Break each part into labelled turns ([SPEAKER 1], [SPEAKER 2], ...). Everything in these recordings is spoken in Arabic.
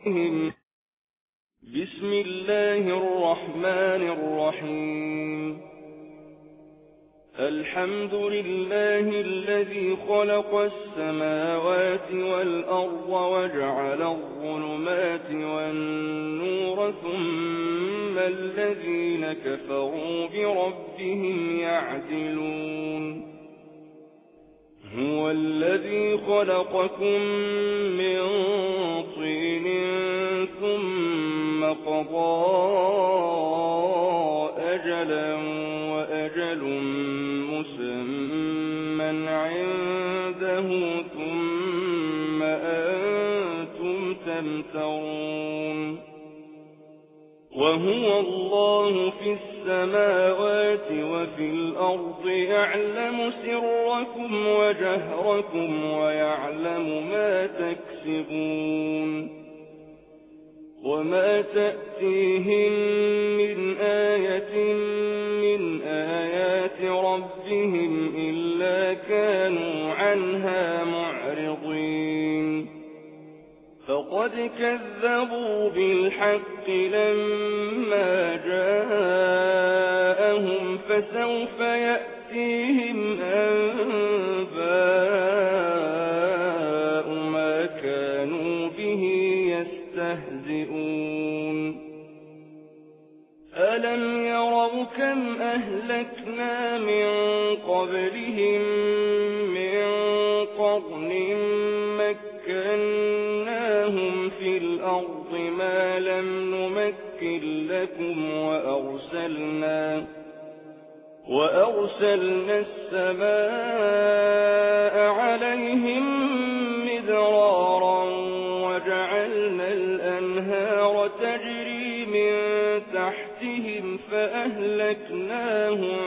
[SPEAKER 1] بسم الله الرحمن الرحيم الحمد لله الذي خلق السماوات والأرض وجعل الظلمات والنور ثم الذين كفروا بربهم يعدلون هو الذي خلقكم من طين ثم قضى أجلا وأجل مسمى عنده ثم أنتم تمترون وهو الله في السماوات وفي الأرض يعلم سركم وجهركم ويعلم ما تكسبون وما تأتيهم من آية من آيات ربهم إلا كانوا عنها معرضين فقد كذبوا بالحق لما جاءهم فسوف يأتيهم أنباء ما كانوا به يستهزئون ألم يروا كم أهلكنا من قبلهم من قرن مكناهم في الأرض ما لم نمكن لكم وأرسلنا السماء عليهم مدرارا وجعلنا الأنهار تجري من تحتهم فأهلكناهم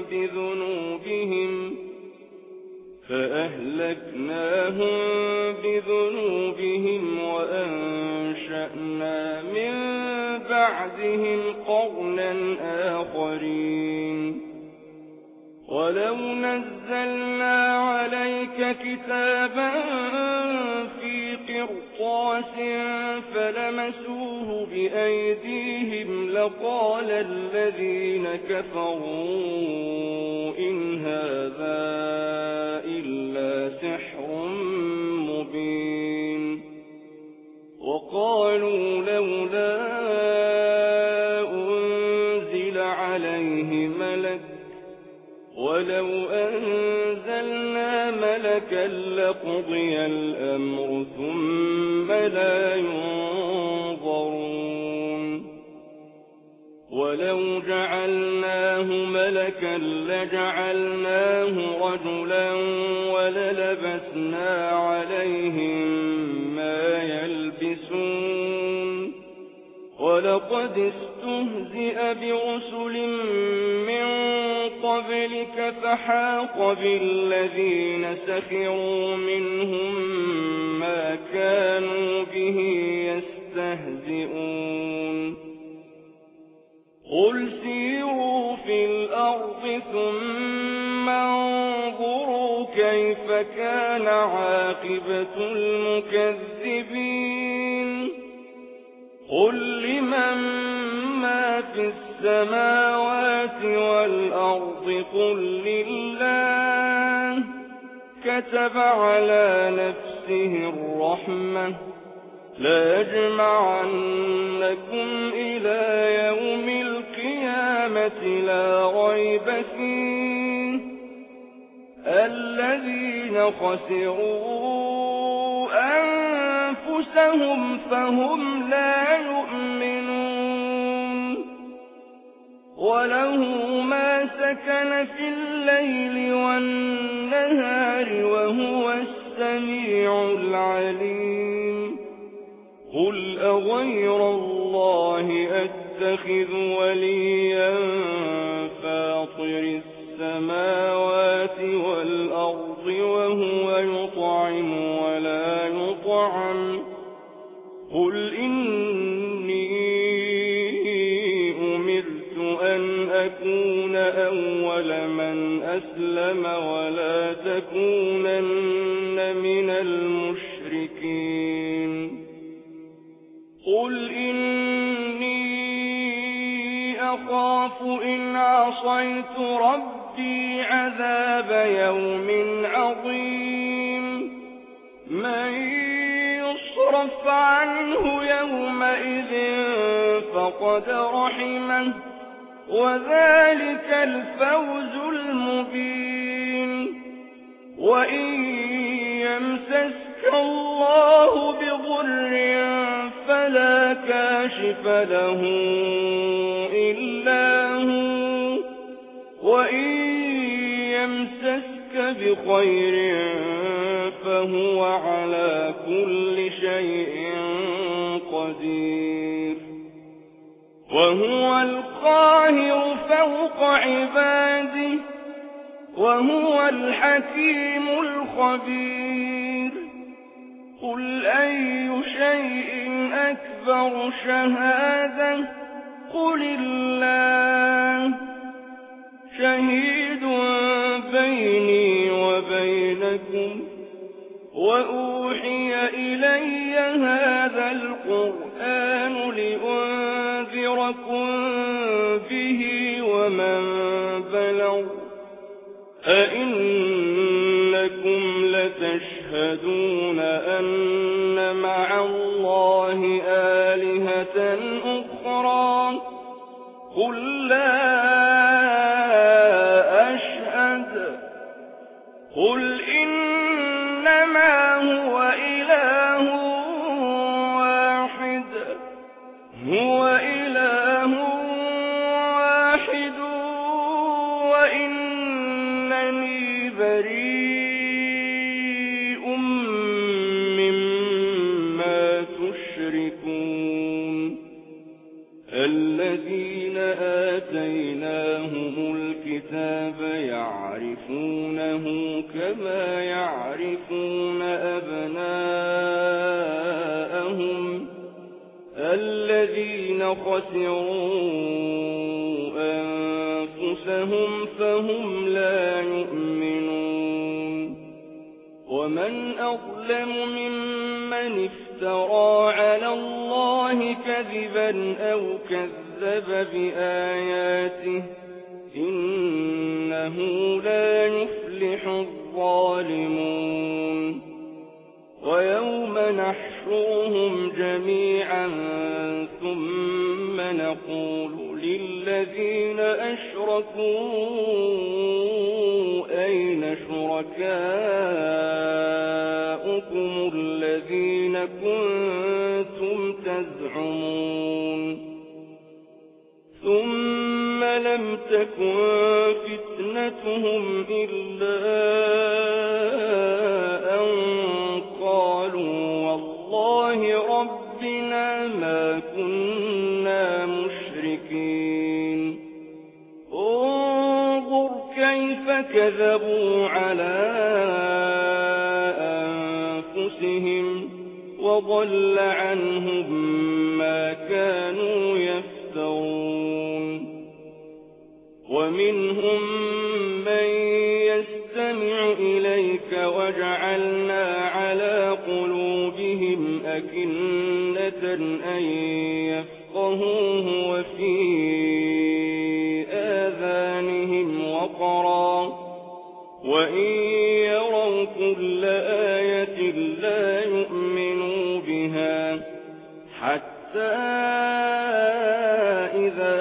[SPEAKER 1] بذنوبهم وأنشأنا من بعدهم قرنا آخرين ولو نزلنا عليك كتابا في قرطاس فلمسوه بأيديهم لقال الذين كفروا إن هذا إلا سحر مبين وقالوا لولا أنزل عليه ملك ولو أنزلنا ملكا لقضي الأمر ثم لا ينظرون ولو جعلناه ملكا لجعلناه رجلا وللبسنا عليهم ما يلبسون ولقد استهزئ برسل من قبلك فحاق بالذين سخروا منهم ما كانوا به يستهزئون قل سيروا في الأرض ثم انظروا كيف كان عاقبة المكذبين قل لمن ما في السماوات والأرض قل لله كتب على نفسه الرحمة لا يجمعنكم إلى يوم القيامة لا ريب فيه الذين خسروا أنفسهم فهم لا يؤمنون وله ما سكن في الليل والنهار وهو السميع العليم قل أغير الله أتخذ وليا فاطر السماوات والأرض وهو يطعم ولا يطعم قل إني أمرت أن أكون أول من أسلم ولا تكونن من المشركين قل إني أخاف إن عصيت ربي عذاب يوم عظيم من يصرف عنه يومئذ فقد رحمه وذلك الفوز المبين وإن يمسسك الله بضر فلا كاشف له إلا هو وإن يمسسك بخير فهو على كل شيء قدير وهو القاهر فوق عباده وهو الحكيم الخبير قل أي شيء أكبر شهادة قل الله شهيد بيني وبينكم وأوحي إلي هذا القرآن لأنذركم به ومن بلغ أئنكم لتشهدون أن مع الله آلهة أخرى قل لا أشهد قل إنما هو إله واحد وإنني بريء مما تشركون الذين آتيناهم الكتاب يعرفونه كما يعرفون أبناءهم الذين خسروا أنفسهم فهم لا يؤمنون ومن أظلم ممن افترى على الله كذبا أو كذب بآياته إنه لا يفلح الظالمون ويوم نحشرهم جميعا ثم نقول للذين أشركوا أين شركاؤكم الذين كنتم تزعمون ثم لم تكن فتنتهم إلا أن قالوا والله ربنا ما كنا مشركين انظر كيف كذبوا على أنفسهم وضل عنهم ما كانوا يفترون ومنهم من يستمع إليك وجعلنا على قلوبهم أكنة أن يفقهوه وفي آذانهم وقرا وإن يروا كل آية لا يؤمنوا بها حتى إذا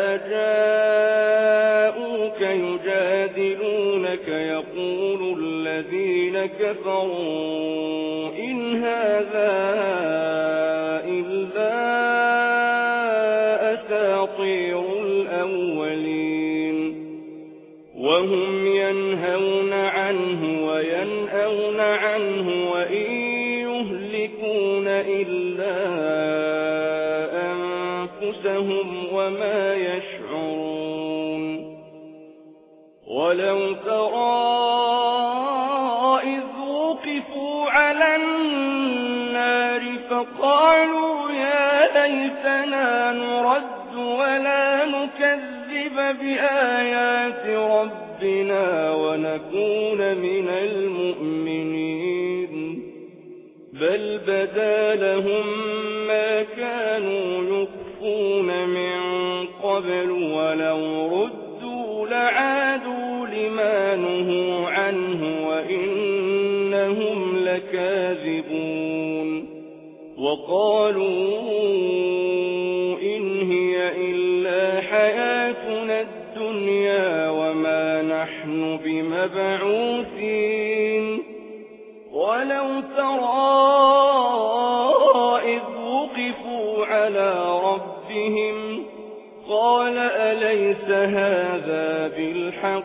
[SPEAKER 1] جاءوك يجادلونك يقول الذين كفروا إن هذا إلا أساطير الأولين وهم ينهون عنه وينأون عنه وإن يهلكون إلا أنفسهم وما يشعرون ولو ترى إذ وقفوا على النار فقالوا يا ليتنا نرد ولا نكذب بآيات ربنا ونكون من المؤمنين بل بدا لهم ما كانوا يخفون من قبل ولو ردوا لعادوا لما نهوا عنه وإنهم لكاذبون وقالوا إن هي إلا حياتنا الدنيا وما نحن بمبعوثين ولو ترى إذ وقفوا على ربهم قال أليس هذا بالحق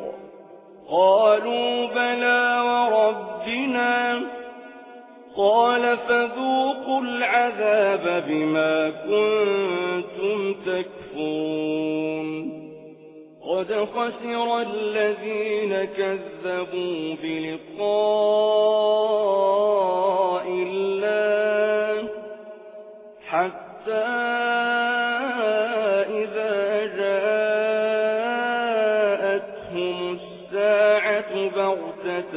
[SPEAKER 1] قالوا بلى وربنا قال فذوقوا العذاب بما كنتم تكفرون قد خسر الذين كذبوا بلقاء الله حتى إذا جاءتهم الساعة بغتة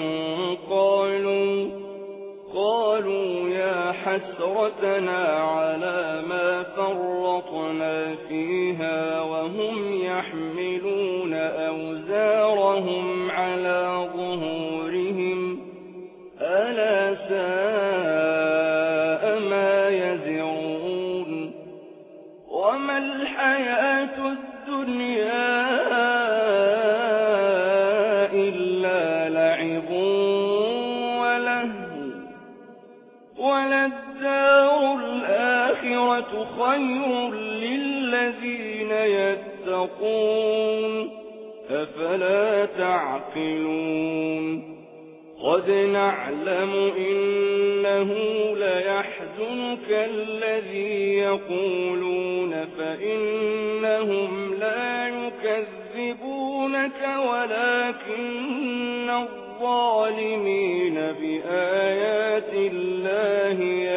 [SPEAKER 1] قالوا يا حسرتنا على ما فرطنا فيها وهم يحملون أوزارهم على ظهورهم ألا ساء ما يزرون وما الحياة الدنيا إلا لعب وللدار الآخرة خير للذين يتقون أفلا تعقلون قد نعلم إنه ليحزنك الذي يقولون فإنهم لا يكذبونك ولكن الظالمين بآيات الله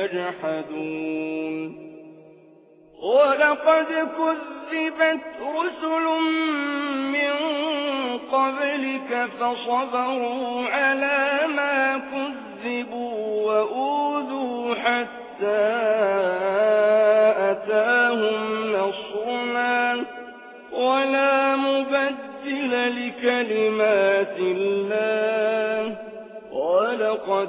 [SPEAKER 1] يجحدون ولقد كذبت رسل من قبلك فصبروا على ما كذبوا وأوذوا حتى أتاهم نصرنا ولا مبدل لكلمات الله ولقد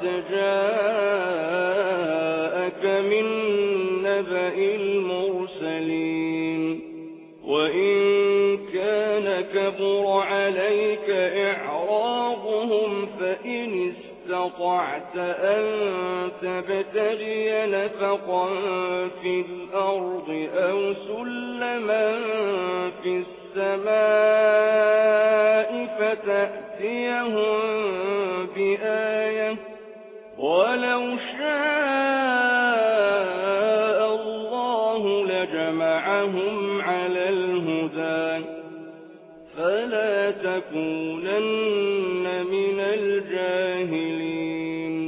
[SPEAKER 1] جاءك من نبأ المرسلين وإن كان كبر عليك إعراضهم فإن استطعت أن تبتغي نفقا في الأرض أو سلما في السماء فتأتيهم بآية ولو شاء الله لجمعهم على الهدى فلا تكونن من الجاهلين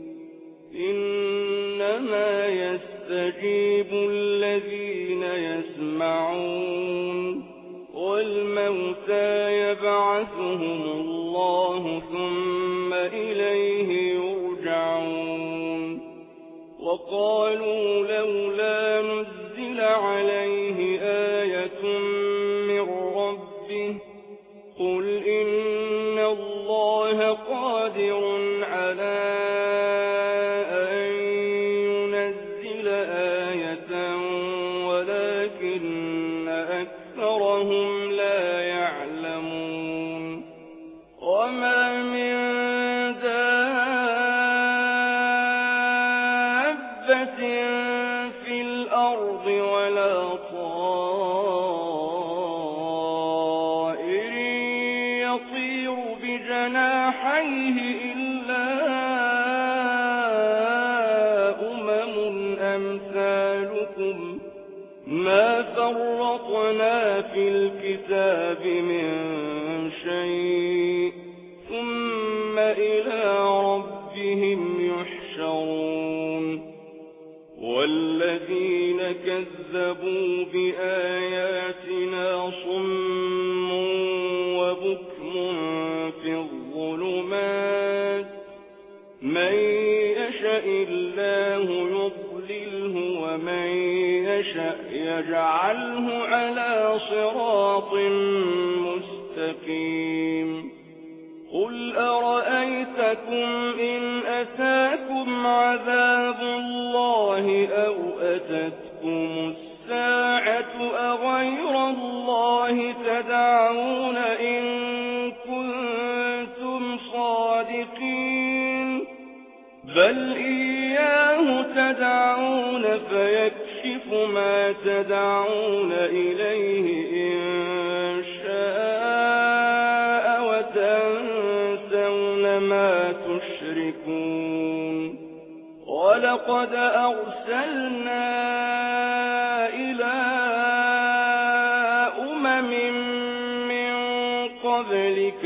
[SPEAKER 1] إنما يستجيب الذين يسمعون والموتى يبعثهم الله ثم إليه يرجعون وقالوا لولا نزل عليه آية من ربه قل إن الله قادر على أن ينزل آية ولكن أكثرهم لا يعلمون وما من دابة في الأرض ولا طائر يطير بجناحيه إلا أمثالكم ما فرطنا في الكتاب من شيء ثم إلى ربهم يحشرون والذين كذبوا بآياتنا صم وبكم في الظلمات من يشاء الله يضلله ومن يشأ يجعله على صراط مستقيم قل أرأيتكم إن أتاكم عذاب الله أو أتتكم الساعة أغير الله تدعون إن كنتم صادقين بل إياه تدعون فيكشف ما تدعون إليه إن شاء وتنسون ما تشركون ولقد أرسلنا إلى أمم من قبلك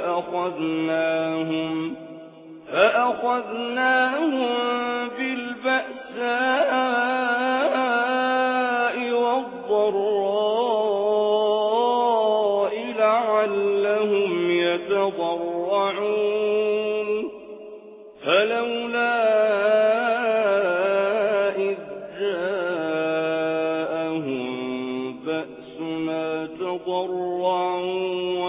[SPEAKER 1] فأخذناهم بالبأساء والضراء لعلهم يتضرعون فلولا إذ جاءهم بأسنا تضرعوا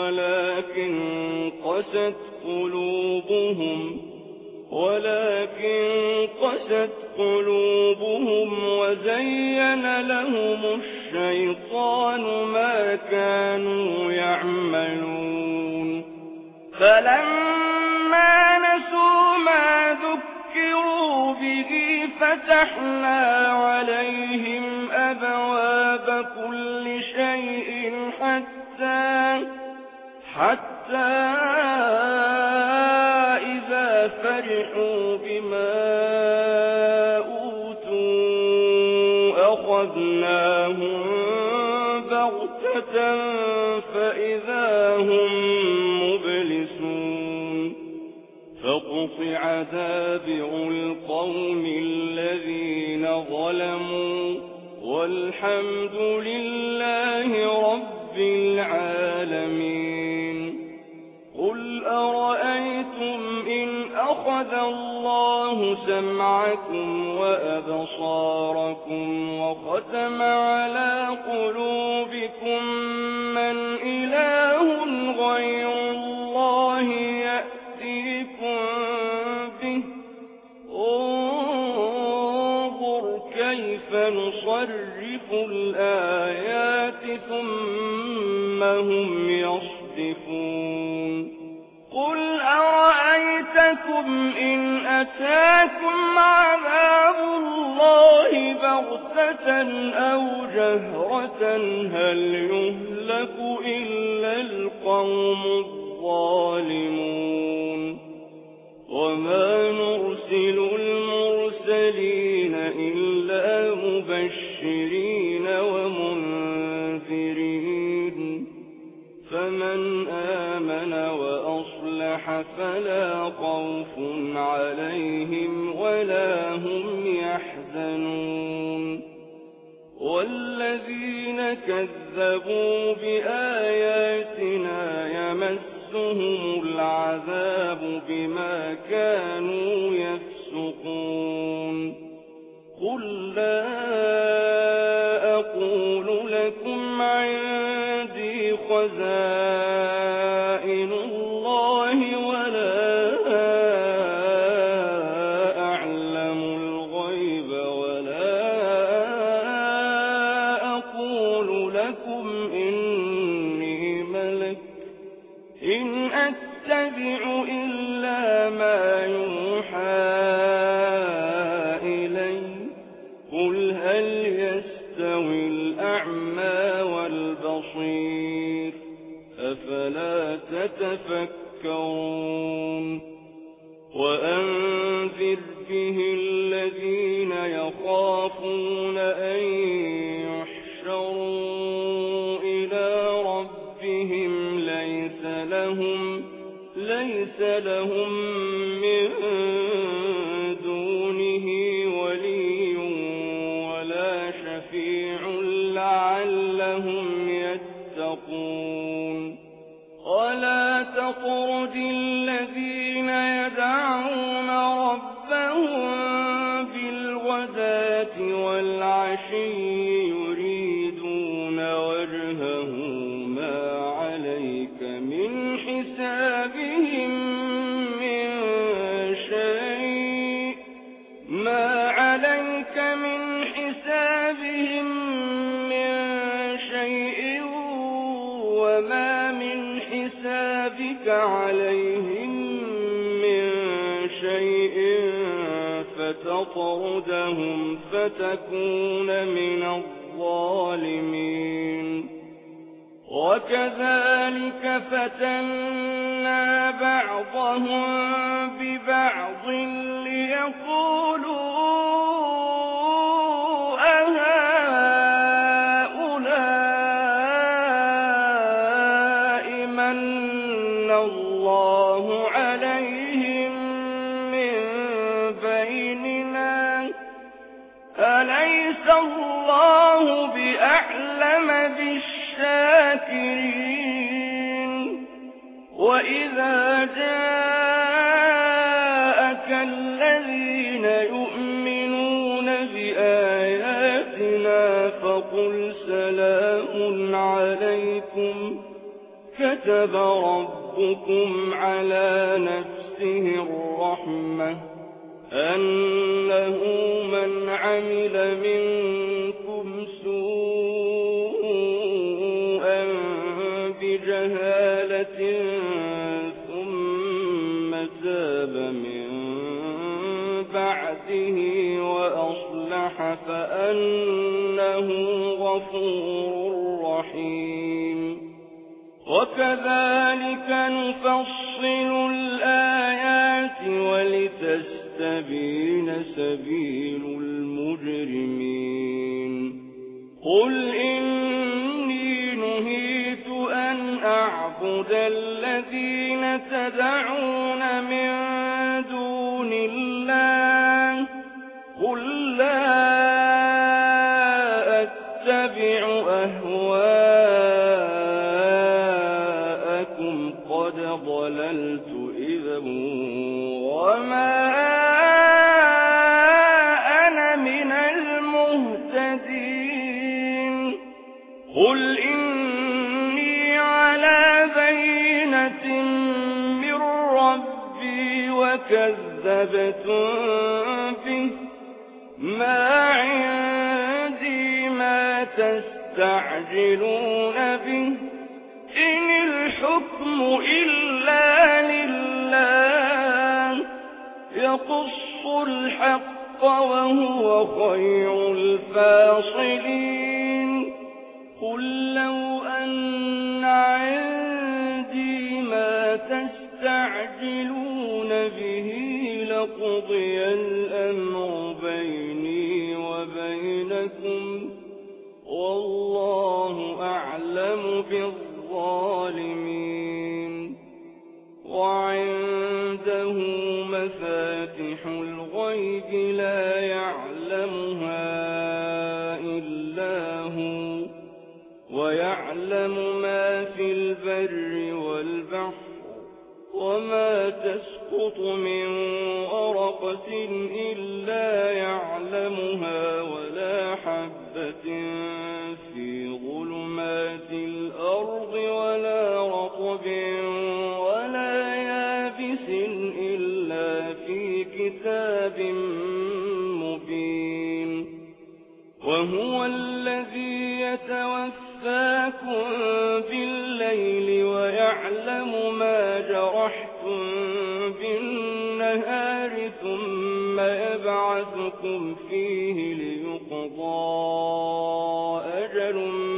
[SPEAKER 1] ولكن قست قلوبهم وزين لهم الشيطان ما كانوا يعملون فلما نسوا ما ذكروا به فتحنا عليهم أبواب كل شيء حتى إذا فرحوا بما أوتوا أخذناهم بغتة فإذا هم مبلسون فقطع دابر القوم الذين ظلموا والحمد لله رب العالمين قل أرأيتم إن أخذ الله سمعكم وأبصاركم وختم على قلوبكم من إله غير الله يأتيكم به انظر كيف نصرف الآيات ثم هم يصدفون قل أرأيتكم إن أتاكم عذاب الله بغتة أو جهرة هل يهلك إلا القوم الظالمون وما نرسل المرسلين إلا مبشرين ومنذرين فمن آمن وأصلح فلا خوف عليهم ولا هم يحزنون والذين كذبوا بآياتنا يمسهم العذاب بما كانوا يفسقون قل لا أقول لكم عندي خزائن الله ولا أعلم الغيب ولا أقول لكم إني ملك إن أتبع إلا ما يوحى إلي قل هل يستوي الأعمى والبصير أفلا تتفكرون وأنذر به الذين يخافون أن يحشروا إلى ربهم ليس لهم من دونه ولي ولا شفيع لعلهم يتقون ولا تطرد الذين يدعون ربهم بالغداة والعشي العشي يريدون وجهه ما عليك من حسابهم من شيء وما من حسابك عليهم من شيء فتطردهم فتكون من الظالمين وكذلك فتنا بعضهم ببعض ليقولوا أهؤلاء من الله عليهم من بيننا أليس الله بأعلم بالشاكرين وإذا جاءك الذين يؤمنون بآياتنا فقل سلام عليكم كتب ربكم على نفسه الرحمة أنه من عمل منكم سوءا بجهالة ثم تاب من بعده وأصلح فأنه غفور رحيم وكذلك نفصل الآيات ولتستبين سبيل المجرمين قل إني نهيت أن أعبد الذين تدعون من دون الله قل لا أتبع أهواءكم قد ضللت إذا وما أنا من المهتدين قل إني على بينة من ربي وكذبتم به ما عندي ما تستعجلون به إن الحكم إلا لله يقص الحق وهو خير الفاصلين قل لو أن عندي ما تستعجلون به لقضي الأمر بيني وبينكم والله أعلم بالظالمين وعنده مفاتح الغيب لا يعلمها إلا هو ويعلم ما في البر والبحر وما تسقط من ورقة إلا يعلمها ولا حبة في ظلمات الأرض ولا رطب ولا يابس إلا في كتاب مبين وهو الذي يتوفاكم بالليل ويعلم ما جرحتم بالنهار ثم يبعثكم فيه ليقضى أجل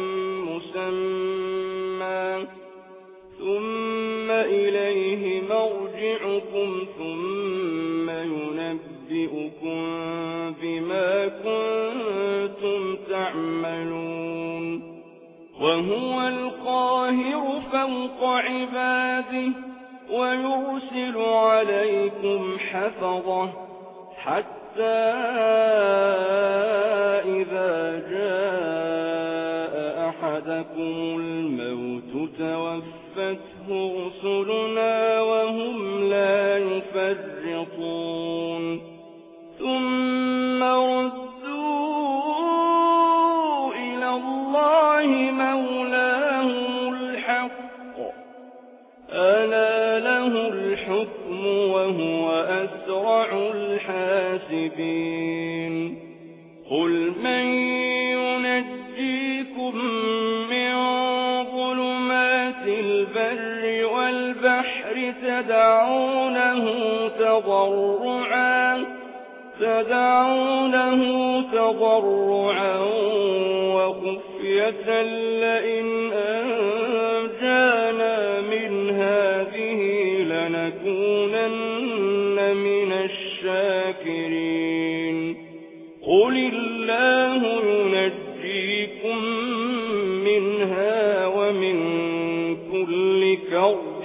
[SPEAKER 1] مسمى ثم إليه مرجعكم ثم ينبئكم بما كنتم تعملون وهو القاهر فوق عباده ويرسل عليكم حفظه حتى إذا جاء أحدكم الموت توفته رسلنا وهم لا يفرطون ثم ردوا الله مولاهم الحق ألا له الحكم وهو أسرع الحاسبين قل من ينجيكم من ظلمات البر والبحر تدعونه تضرعا وخفية لئن أنجانا من هذه لنكونن من الشاكرين قل الله ينجيكم منها ومن كل كرب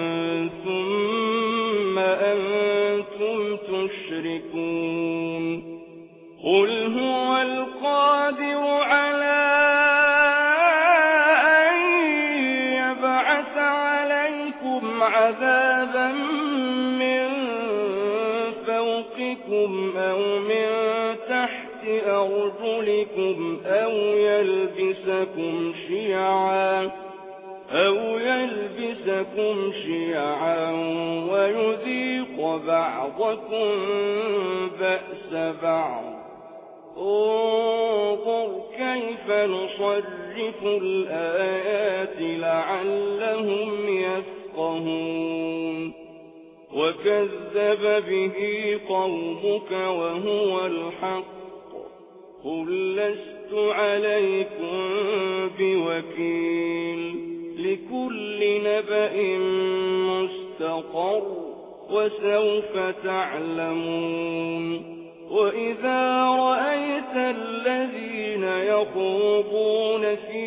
[SPEAKER 1] ثم أنتم تشركون قل هو القادر على أن يبعث عليكم عذابا من فوقكم أو من تحت أرجلكم أو يلبسكم شيعا ويذيق بعضكم بأس بعض انظر كيف نصرف الآيات لعلهم يفقهون وكذب به قومك وهو الحق قل لست عليكم بوكيل لكل نبأ مستقر وسوف تعلمون وإذا رأيت الذين يخوضون في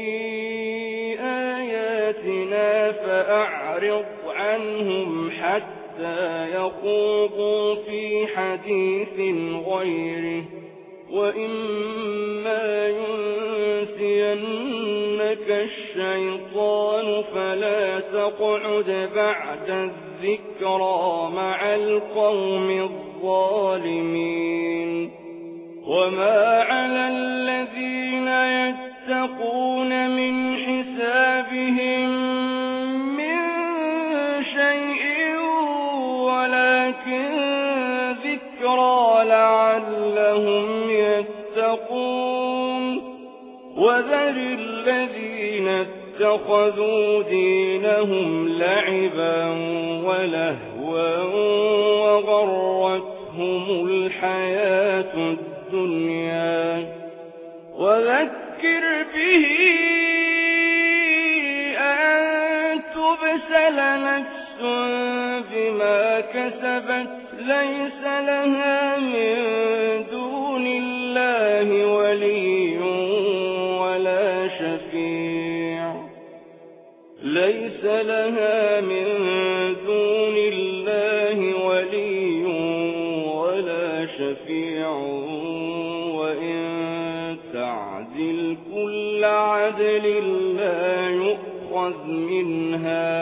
[SPEAKER 1] آياتنا فأعرض عنهم حتى يخوضوا في حديث غيره وإما ينسينك الشيطان فلا تقعد بعد الذكرى مع القوم الظالمين وما على الذين يتقون من حسابهم من شيء ولكن ذكرى لعلهم يتقون وذر الذين اتخذوا دينهم لعبا ولهوا وغرتهم الحياة الدنيا وذكر به أن تبسل نفس بما كسبت ليس لها من دون الله ولي ولا شفيع وإن تعدل كل عدل لا يؤخذ منها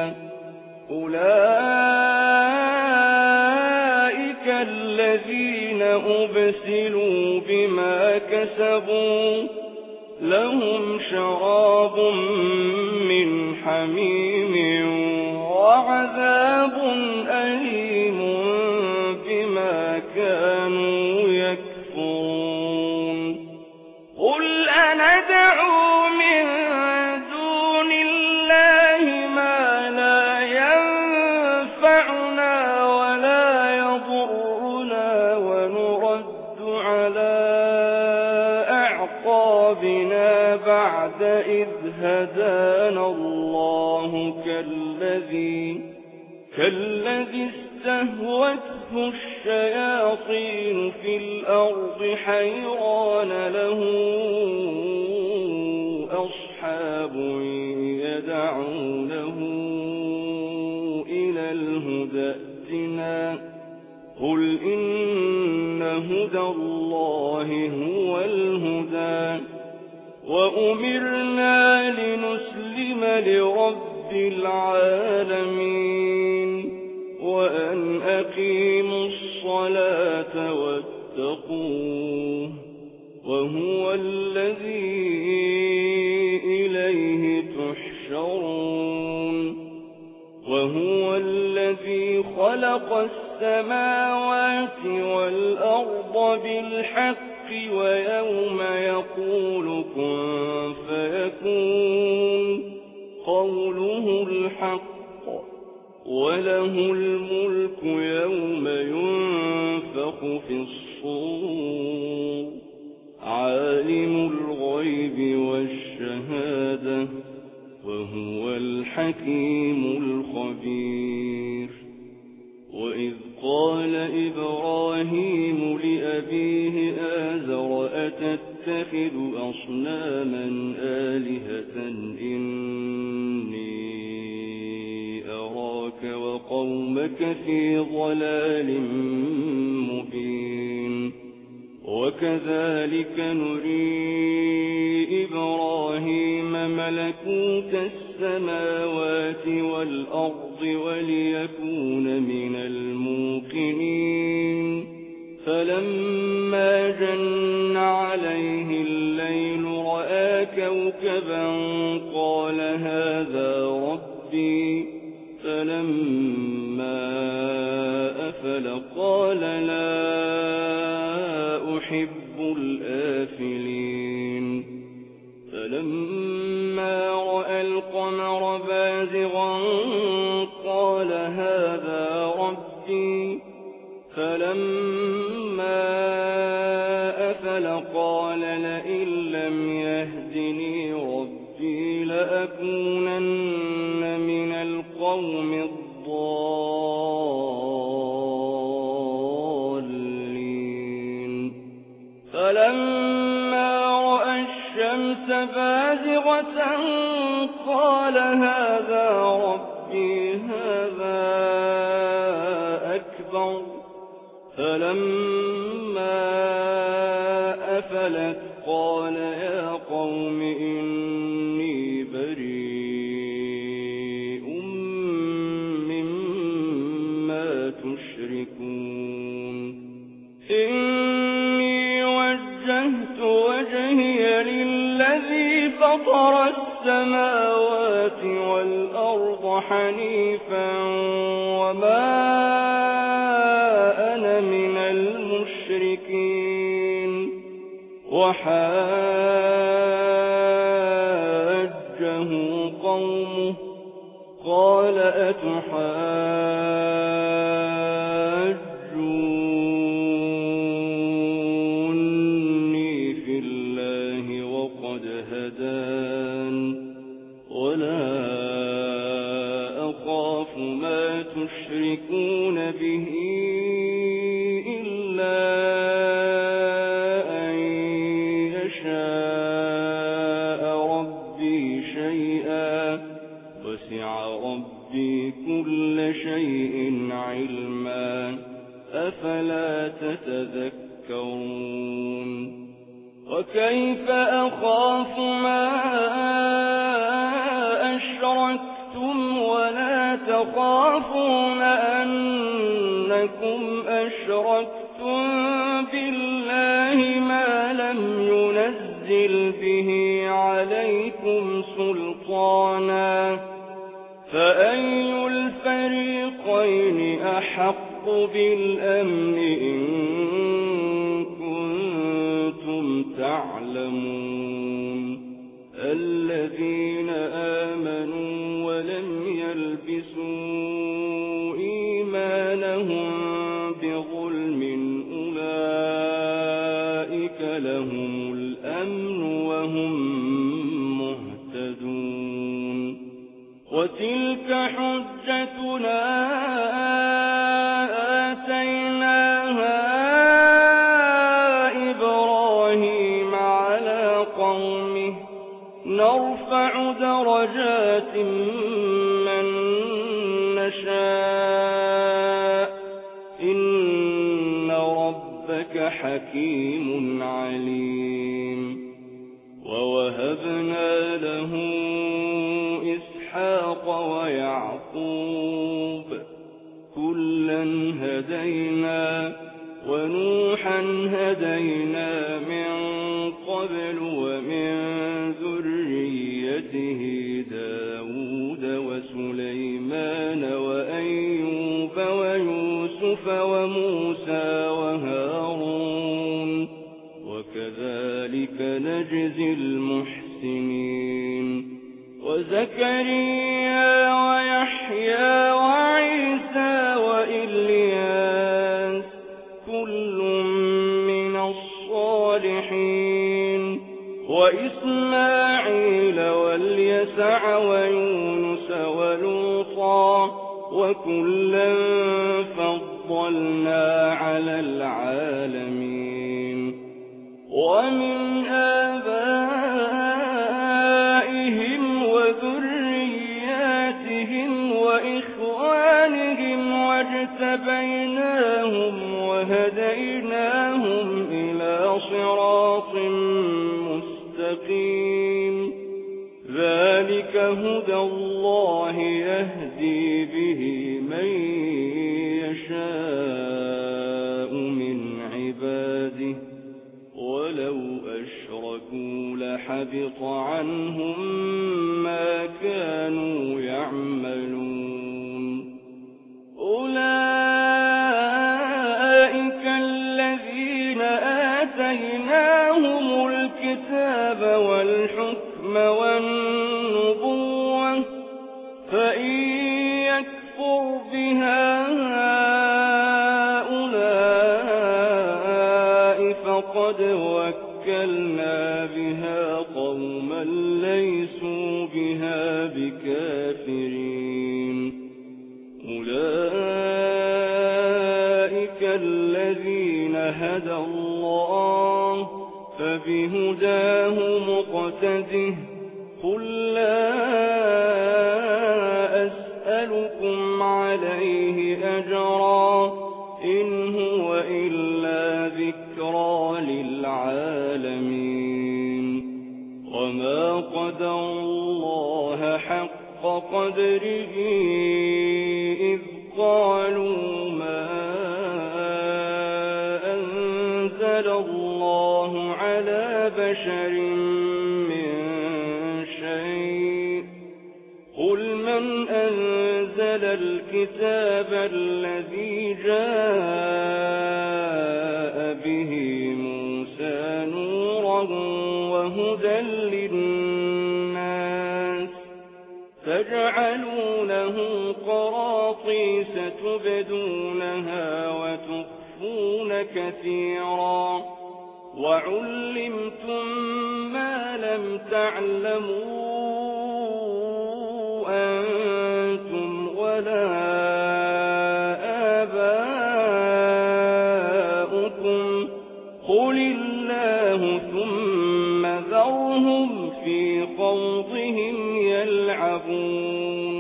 [SPEAKER 1] أولئك الذين أبسلوا بما كسبوا لهم شراب من حميم وعذاب أليم بما كانوا يكفرون قل أندعو من دون الله ما لا ينفعنا ولا يضرنا ونرد على أعقابنا بعد إذ هدانا الله كالذي استهوته الشياطين في الأرض حيران له أصحاب يدعونه إلى الهدى ائتنا قل إن هدى الله هو الهدى وأمرنا لنسلم لرب العالمين وأن أقيموا الصلاة واتقوه وهو الذي إليه خلق السماوات والأرض بالحق ويوم يقول كن فيكون قوله الحق وله الملك يوم ينفخ في الصور عالم الغيب والشهادة وهو الحكيم الخبير. وإذ قال إبراهيم لأبيه آزر أتتخذ أصناما آلهة إني أراك وقومك في ضلال مبين. وكذلك نري إبراهيم ملكوت السماوات والأرض وليكون من الموقنين. فلما جن عليه الليل رأى كوكبا قال هذا ربي. فلما أفل قال لا أحب الآفلين. فلما رأى القمر بازغا قال هذا ربي. فلما أفل قال لئن لم يهدني ربي لأكونن من القوم الضالين. فلما رأى الشمس بازغة قال هذا ربي هذا أكبر. فلما أفلت قال يا قوم إني بريء مما تشركون. إني وجهت وجهي للذي فطر السماوات والأرض حنيفا وما أنا من المشركين. وحاجه قومه قال أتحاجوني في الله وقد هدان ولا أخاف ما تشركون به إلا أن يشاء ربي شيئا وسع ربي كل شيء علما أفلا تتذكرون. وكيف أخاف ما أشركتم ولا تخافون أنكم أشركتم بالله ما لم ينزل به عليكم سلطانا فأي الفريقين أحق بالأمن إن كنتم تعلمون. الذين آمنوا ولم يلبسوا إيمانهم بظلم أولئك لهم الأمن وهم مهتدون. وتلك حجتنا آتيناها إبراهيم على قومه نرفع درجات من نشاء إن ربك حكيم عليم. ووهبنا له إسحاق ويعقوب كلا هدينا ونوحا هدينا من قبل ومن ذريته داود وسليمان وأيوب ويوسف نجزي المحسنين وزكريا ويحيى وعيسى وإلياس كل من الصالحين وإسماعيل واليسع ويونس ولوطا وكلا فضلنا على العالمين ومن آبائهم وذرياتهم وإخوانهم واجتبيناهم وهديناهم إلى صراط مستقيم ذلك هدى الله يهدي به من يشاء من عباده ولو أشركوا لحبط عنهم ما كانوا يعملون أولئك الذين آتيناهم الكتاب والحكم والنبوة فإن يكفر بها هؤلاء فقد وكلنا بها قوما ليسوا بها بكافرين أولئك الذين هدى الله فبهداه مقتده قل لا أسألكم عليه أجرا إن هو إلا ذكرى للعالمين وما قدر الله حق قدره إذ قالوا ما أنزل الله على بشر من شيء قل من أنزل الكتاب الذي جاء به موسى نورا وهدى للناس تجعلونه قراطيس تبدونها وتخفون كثيرا وعلمتم ما لم تعلموا أنتم ولا آباؤكم قل الله ثم ذرهم في خوضهم يلعبون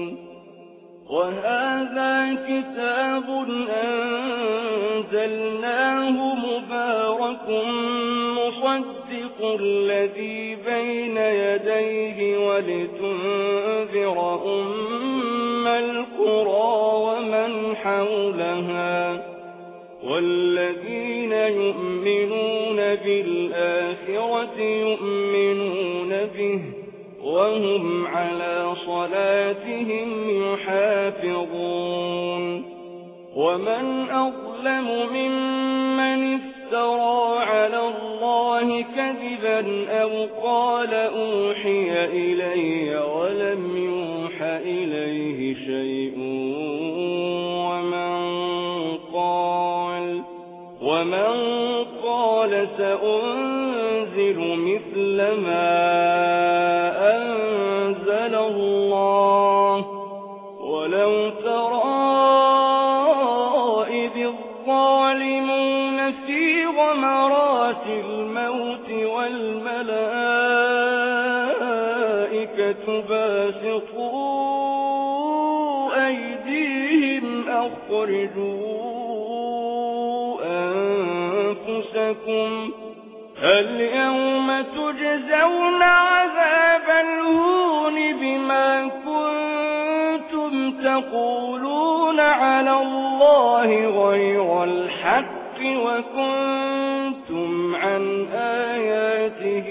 [SPEAKER 1] وهذا كتاب أنزلناه مبارك مصدق الذي بين يديه ولتنذر أم القرى ومن حولها والذين يؤمنون بالآخرة يؤمنون به وهم على صلاتهم يحافظون ومن أظلم ممن افترى على الله كذبا أو قال أوحي إلي ولم يوح إليه شيء ومن قال سأنزل مثل ما أنزل الله ولو ترى إذ الظالمون في غمرات الموت والملائكة باسطوا أيديهم أخرجوا أنفسكم اليوم تجزون عذاب الهون بما كنتم تقولون على الله غير الحق وكنتم عن آياته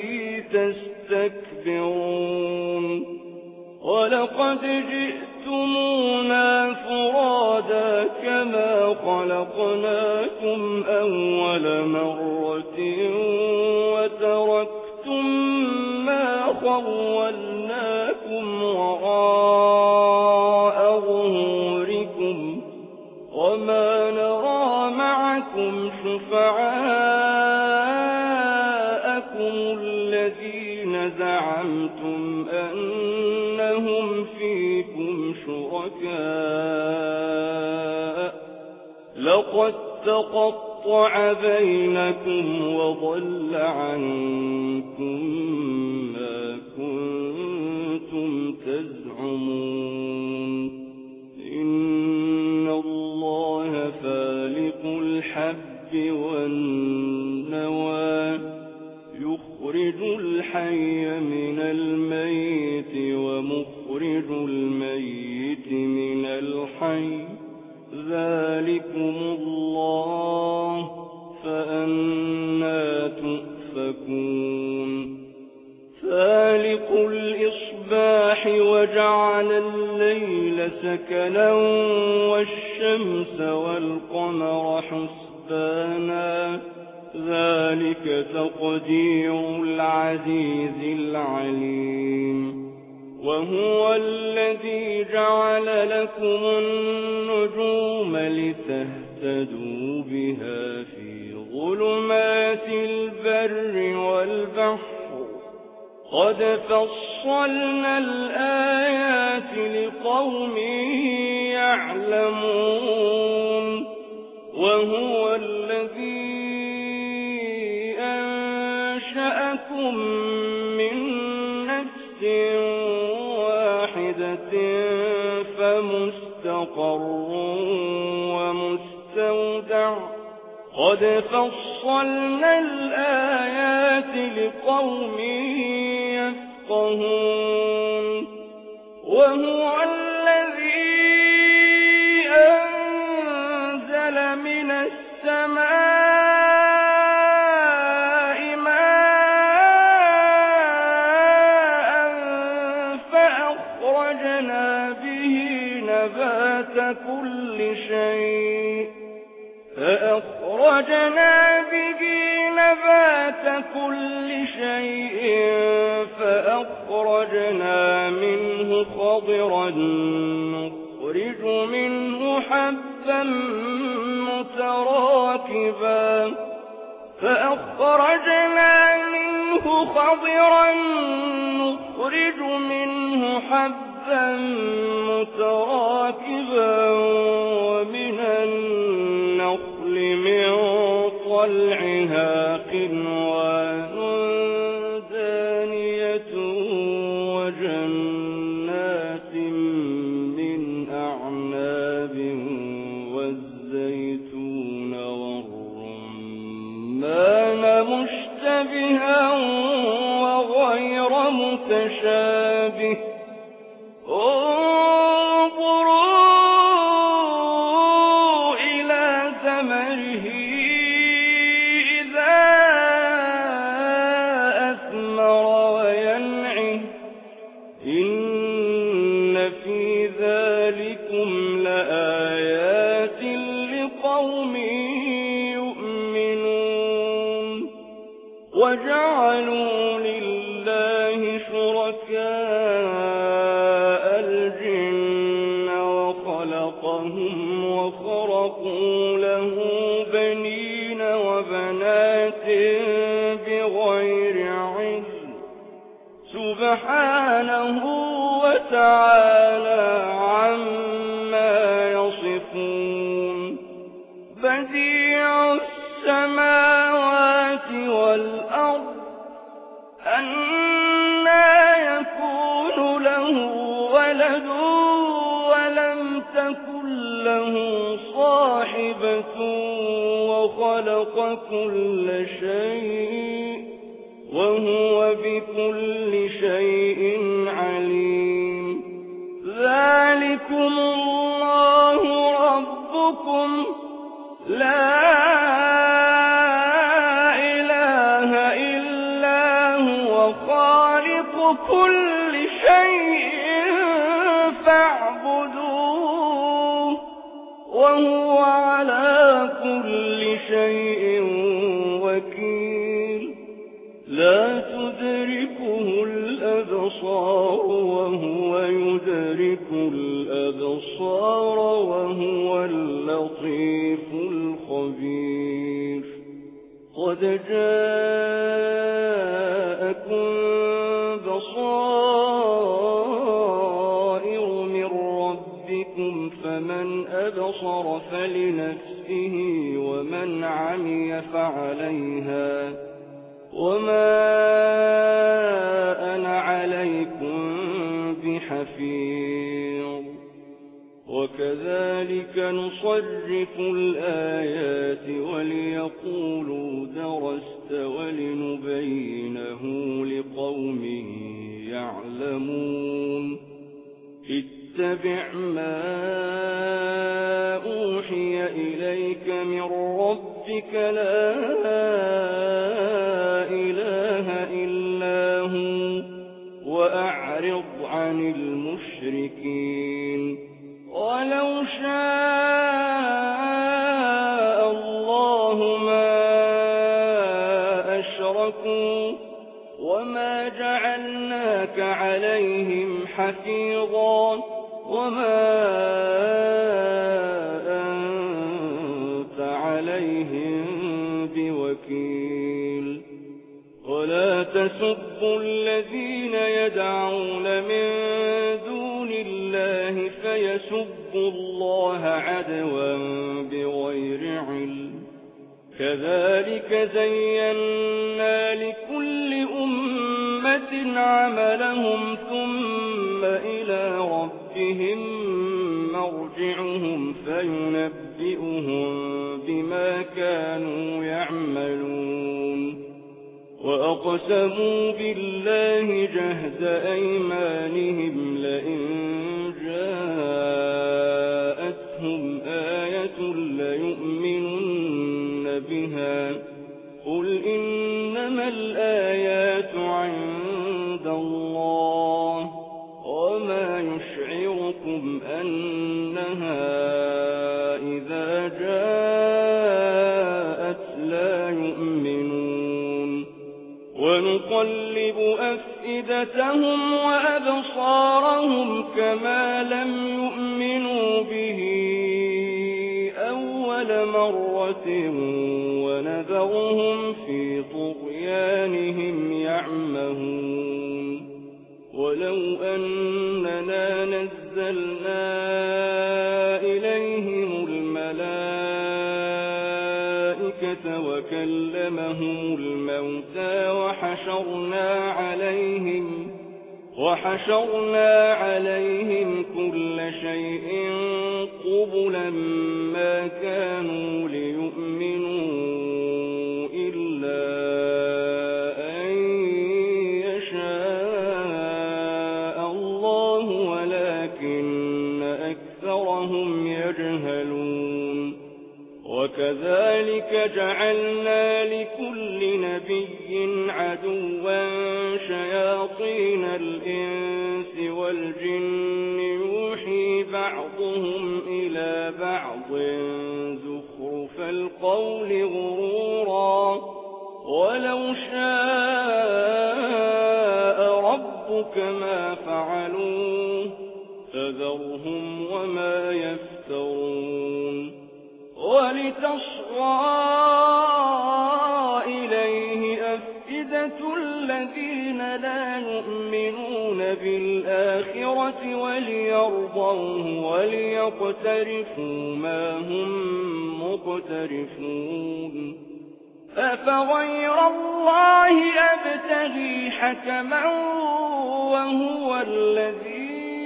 [SPEAKER 1] تستكبرون ولقد جئتمونا فرادا كما خلقناكم أول مرة وتركتم خولناكم وراء ظهوركم وما نرى معكم شفعاءكم الذين زعمتم أنهم فيكم شركاء لقد تقطع بينكم وضل عنكم ما كنتم تزعمون إن الله فالق الحب والنوى يخرج الحي من الميت ومخرج الميت من الحي ذلكم الله فأنى تؤفكون فالق الإصباح وجعل الليل سكنا والشمس والقمر حسبانا ذلك تقدير العزيز العليم وهو الذي جعل لكم النجوم لتهتدوا بها في ظلمات البر والبحر قد فصلنا الآيات لقوم يعلمون وهو الذي أنشأكم من نفس واحدة فمستقر ومستودع قد فصلنا الآيات لقوم يفقهون وهو الذي أنزل من السماء ماء فأخرجنا به نبات كل شيء فأخرجنا منه خضرا نخرج منه حبا متراكبا ومن النخل من طلعها قنوان دانية وجنات من أعناب والزيتون والرمان مشتبها وغير متشابه انظروا إلى ثمره إذا أثمر وينعه إن في ذلكم لآيات لقوم يؤمنون وجعلوا لله شركاء الجن وخلقهم وخرقوا له بنين وبنات بغير علم سبحانه وتعالى عما يصفون بديع السماوات والأرض أنى يكون له ولد ولم تكن له صاحبة وخلق كل شيء وهو بكل شيء عليم ذلكم الله ربكم لا إله إلا هو خالق كل شيء فاعبدوه وهو على كل شيء وكيل لا تدركه الأبصار الأبصار وهو يدرك الأبصار وهو اللطيف الخبير قد جاءكم بصائر من ربكم فمن أبصر فلنفسه ومن عمي فعليها وما أنا عليكم بحفيظ وكذلك نصرف الآيات وليقولوا درست ولنبينه لقوم يعلمون اتبع ما أوحي إليك من ربك لا إله إلا هو وأعرض عن المشركين ولو شاء الله ما أشركوا وما جعلناك عليهم حفيظا وما أنت عليهم بوكيل ولا تسبوا الذين يدعون من دون الله فيسبوا الله عدوا بغير علم كذلك زينا لكل أمة عملهم ثم إلى ربهم مرجعهم فينبئهم بما كانوا يعملون وأقسموا بالله جهد أيمانهم لئن جاءتهم آية ليؤمنن بها قل إنما الآيات عند الله وما يشعركم أنها إذا جاءت لا يؤمنون ونقلب أفئدتهم وأبصارهم كما لم يؤمنوا به أول مرة ونذرهم في طغيانهم يعمهون ولو أننا نزلنا إليهم الملائكة وكلمهم الموتى وحشرنا عليهم كل شيء قبلا ما كانوا ليؤمنوا إلا أن يشاء الله ولكن أكثرهم يجهلون وكذلك جعلنا لكل نبي عدوا شياطين الإنس والجن يوحي بعضهم إلى بعض زخرف القول غرورا ولو شاء ربك ما فعلوه فذرهم وما يفترون ولتصغى إليه أفئدة الذين لا يؤمنون بالآخرة وليرضوه وليقترفوا ما هم مقترفون أفغير الله أبتغي حكما وهو الذي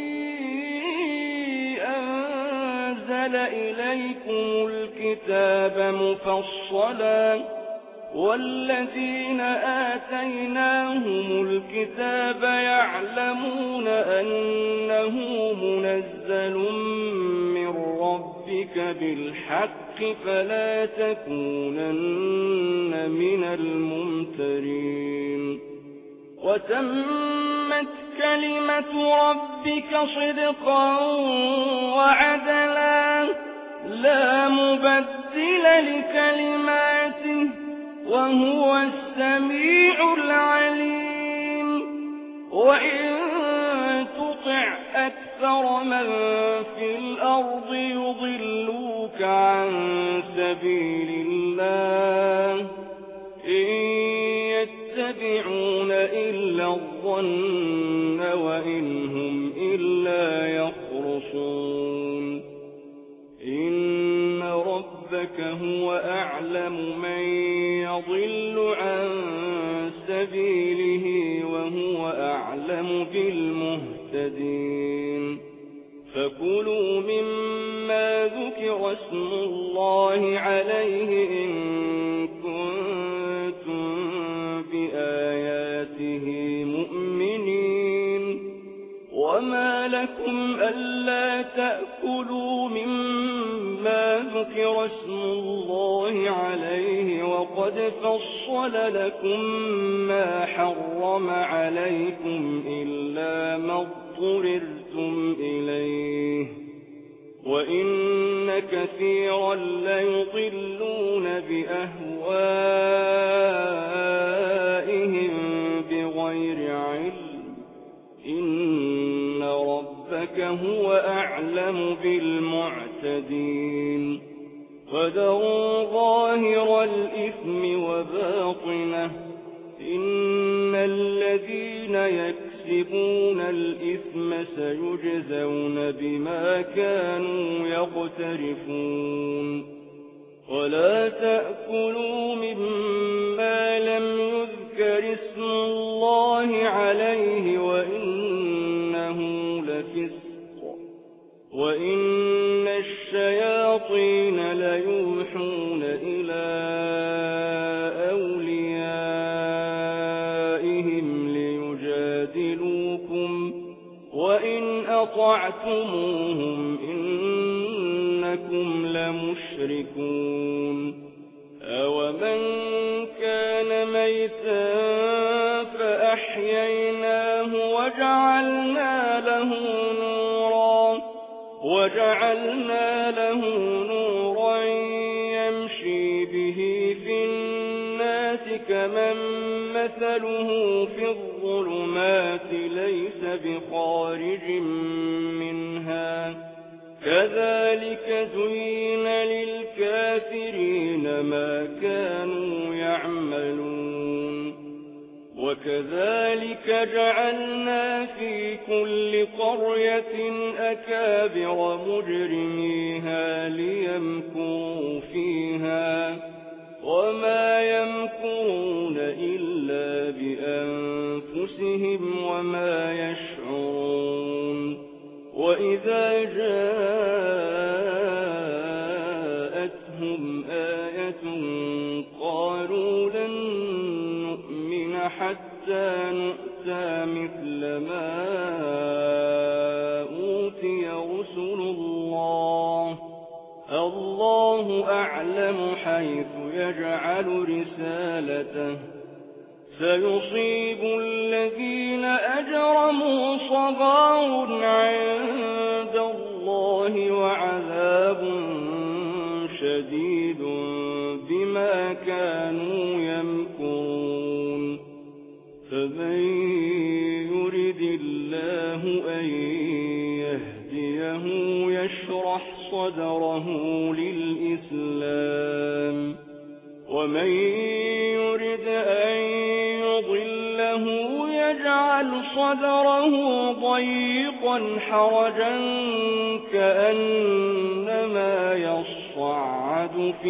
[SPEAKER 1] أنزل إليكم الكتاب مفصلا والذين آتيناهم الكتاب يعلمون أنه منزل من ربك بالحق فلا تكونن من الممترين وتمت كلمة ربك صدقا وعدلا لا مبدل لكلماته وهو السميع العليم وإن تطع أكثر من في الأرض يضلوك عن سبيل الله إن يتبعون إلا الظن وإن هم إلا يخرصون إن ربك هو أعلم من يضل عن سبيله وهو أعلم بالمهتدين فكلوا مما ذكر اسم الله عليه إن كنتم بآياته مؤمنين وما لكم ألا تأكلوا مما ذكر اسم الله عليه وقد فصل لكم ما حرم عليكم إلا ما اضطررتم إليه وإن كثيرا ليضلون بأهوائهم بغير علم إن ربك هو أعلم بالمعتدين وذروا ظاهر الإثم وباطنه إن الذين يكسبون الإثم سيجزون بما كانوا يقترفون ولا تأكلوا مما لم يذكر اسم الله عليه وإنه لفسق وإن الشياطين ليوحون إلى أوليائهم ليجادلوكم وإن أطعتموهم إنكم لمشركون أومن كان ميتا فأحييناه وجعلنا له نورا يمشي به في الناس كمن مثله في الظلمات ليس بخارج منها كذلك زين للكافرين ما كانوا يعملون وكذلك جعلنا في كل قرية أكابر مجرميها ليمكروا فيها وما يمكرون إلا بأنفسهم وما يشعرون وإذا جاءتهم آية قالوا لن نؤمن حتى نؤتى مثل ما أوتي رسل الله أعلم حيث يجعل رسالته سيصيب الذين أجرموا صغار عند الله وعذاب شديد بما كانوا يمكرون فمن يرد الله أن يهديه يشرح صدره للإسلام ومن يرد أن يضله يجعل صدره ضيقا حرجا كأنما يصعد في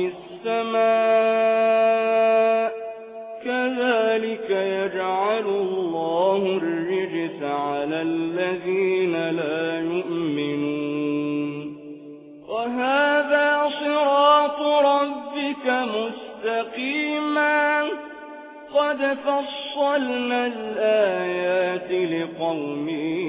[SPEAKER 1] السماء كذلك يجعل الله الرجس على الذين لا يؤمنون وهذا صراط ربك مستقيما قد فصلنا الآيات لقوم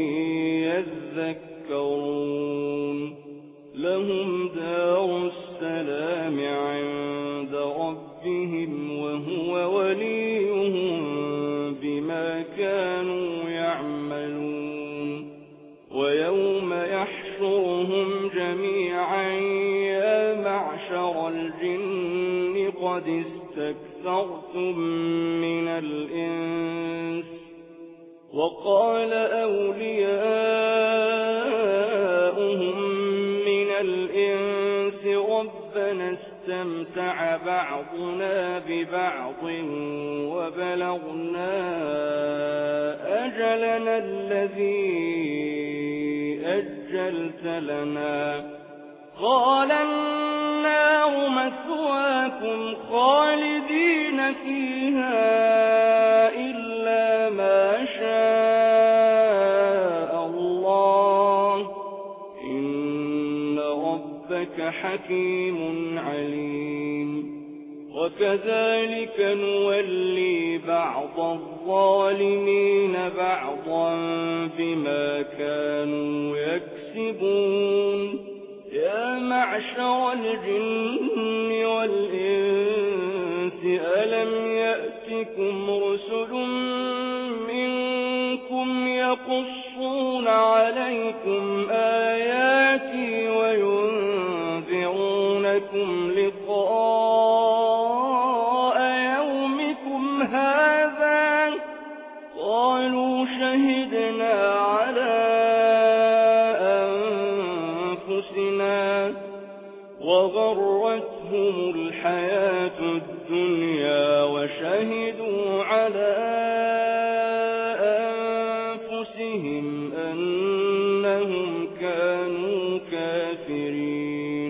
[SPEAKER 1] يذكرون لهم دار السلام عند ربهم وهو وليهم بما كانوا يعملون ويوم يحشرهم جميعا يا معشر الجن قد استكثرتم من الإنس وقال أولياؤهم من الإنس ربنا استمتع بعضنا ببعض وبلغنا أجلنا الذي أجلت لنا قال النار مثواكم خالدين فيها إلا ما شاء الله إن ربك حكيم عليم وكذلك نولي بعض الظالمين بعضا بما كانوا يكسبون يا معشر الجن والإنس ألم يأتكم رسل منكم يقصون عليكم آياتي وينذرونكم لقاء يومكم هذا قالوا شهدنا على وغرتهم الحياة الدنيا وشهدوا على أنفسهم أنهم كانوا كافرين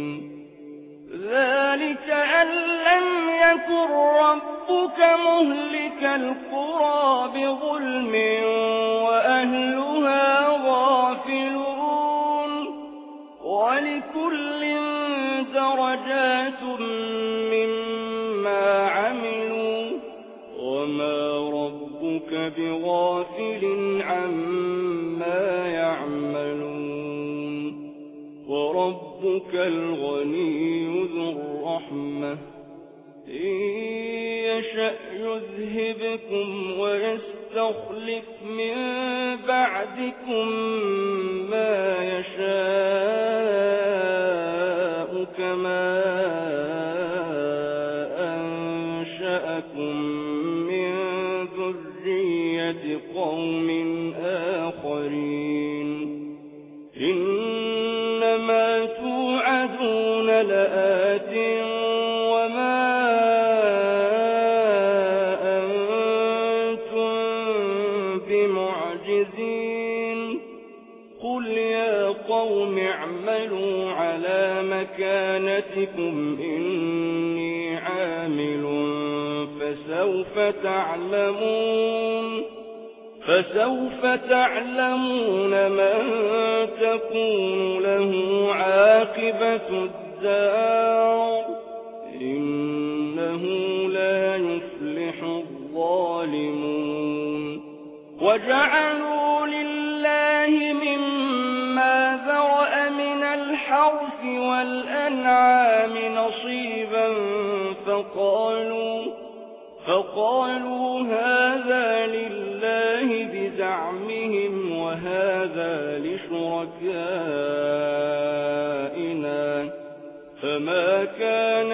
[SPEAKER 1] ذلك أن لم يكن ربك مهلك القرى بظلم وأهلها غافلون ولكل درجات مما عملوا وما ربك بغافل عما يعملون وربك الغني ذو الرحمة إن يشأ يذهبكم ويستخلف من بعدكم ما يشاء كما أنشأكم من ذرية قوم آخرين إنما توعدون لآت وما أنتم بمعجزين قل يا قوم اعملوا على مكانتكم إني عامل فسوف تعلمون من تكون له عاقبة الدار إنه لا يفلح الظالمون وجعلوا لله مما ذرأ من الحرث والأنعام نصيبا فقالوا هذا لله بزعمهم وهذا لشركائنا فما كان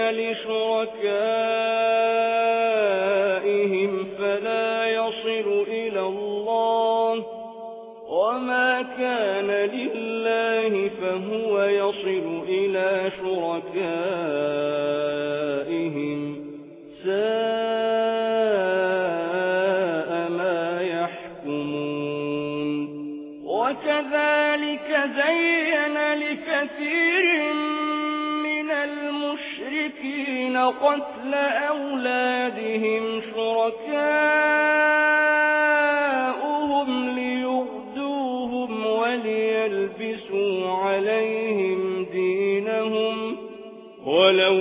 [SPEAKER 1] لشركائهم فلا يصل إلى الله وما كان لله فهو يصل إلى شركائهم ساء ما يحكمون وكذلك زين لكثير من المشركين قتل أولادهم شركاؤهم ليردوهم وليلبسوا عليهم دينهم ولو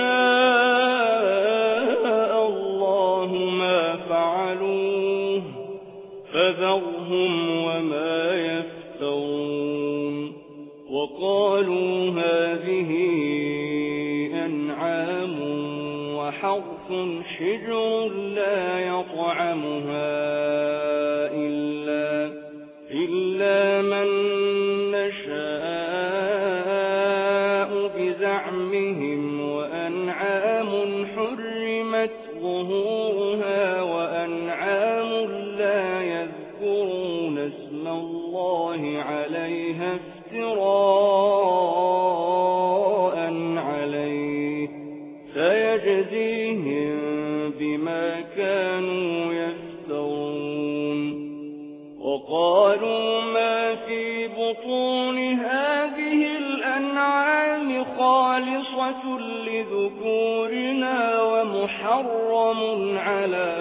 [SPEAKER 1] شاء الله ما فعلوه فذرهم وما يفترون وقالوا هذه أنعام وحرث حجر لا يطعمها إلا من نشاء بزعمهم وأنعام حرمت ظهورها وأنعام لا يذكرون اسم الله عليها افتراء عليه سيجزيهم بما كانوا يفترون. وقالوا ما في بطون هذه الأنعام خالصة لذكورنا ومحرم على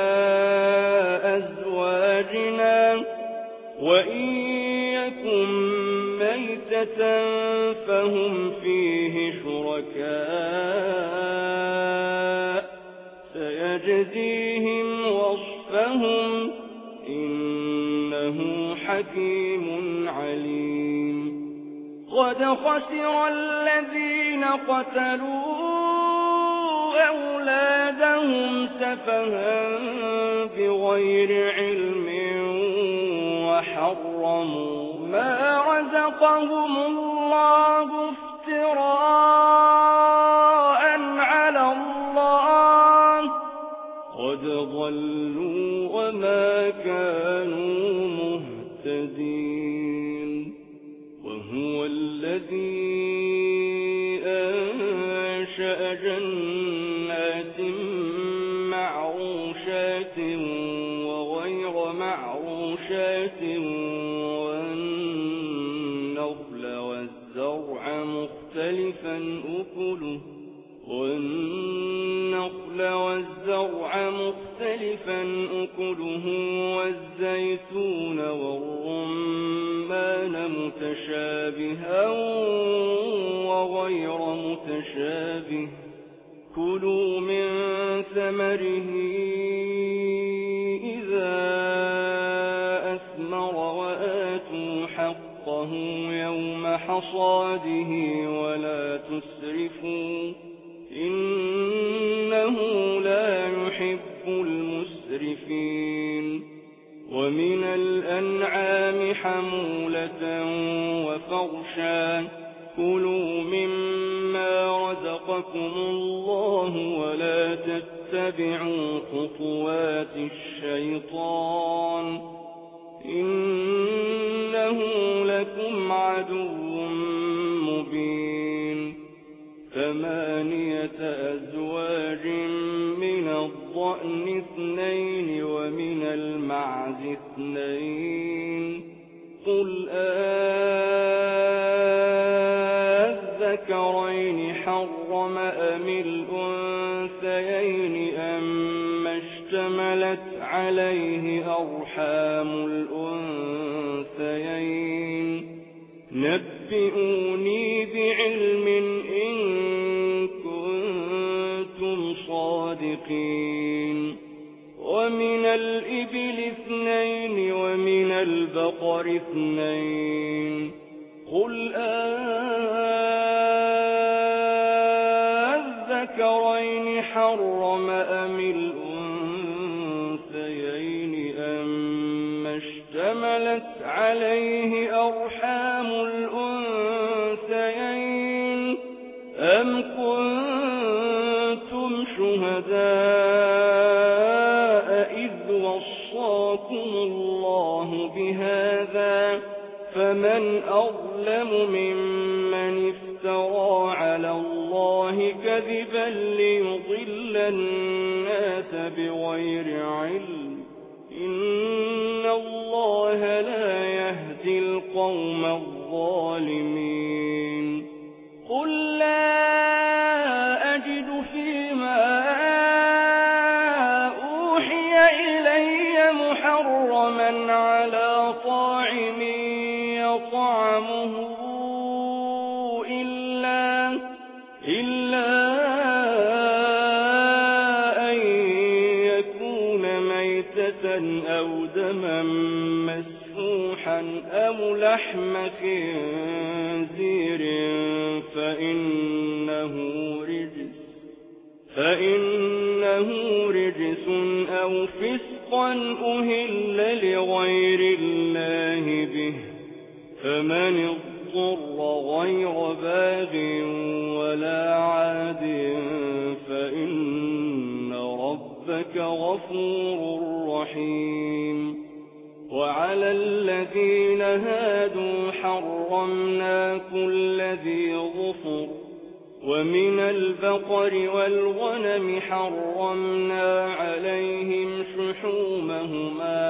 [SPEAKER 1] أزواجنا وإن يكن ميتة فهم فيه شركاء سيجزيهم وصفهم إنه حكيم عليم. قد خسر الذين قتلوا أولادهم سفها بغير علم وحرموا ما رزقهم الله افتراء على الله قد ضلوا وما كانوا مهتدين. وهو الذي أنشأ جنات معروشات وغير معروشات والنخل والزرع مختلفا أكله والزيتون والرمان متشابها وغير متشابه كلوا من ثمره إذا أثمر وآتوا حقه يوم حصاده ولا تسرفوا إنه لا يحب المسرفين. ومن الأنعام حمولة وفرشا كلوا مما رزقكم الله ولا تتبعوا خطوات الشيطان إنه لكم عدو مبين. 8 أزواج من الضأن 2 ومن المعز 2 قل أذكرين حرم أم الأنثيين أما اشتملت عليه أرحام الأنثيين نبئوني بعلم إن كنتم صادقين. ومن الإبل 2 ومن البقر 2 قل أذكرين حرم أم الأنثيين أما اشتملت عليه أرحام الأنثيين أم كنتم شهداء إذ وصاكم الله بهذا فمن أظلم ممن افترى على الله كذبا ليضل الناس بغير علم إن الله لا يهدي القوم الظالمين. قل لا أجد فيما أوحي إلي محرما على طاعم يطعمه إلا أن يكون ميتة أو دما مسفوحا أو لحم خنزير فإنه رجس أو فسقا أهل لغير الله به فمن اضطر غير باغ ولا عاد فإن ربك غفور رحيم. وعلى الذين هادوا حرمنا كل ذي ظفر ومن البقر والغنم حرمنا عليهم شحومهما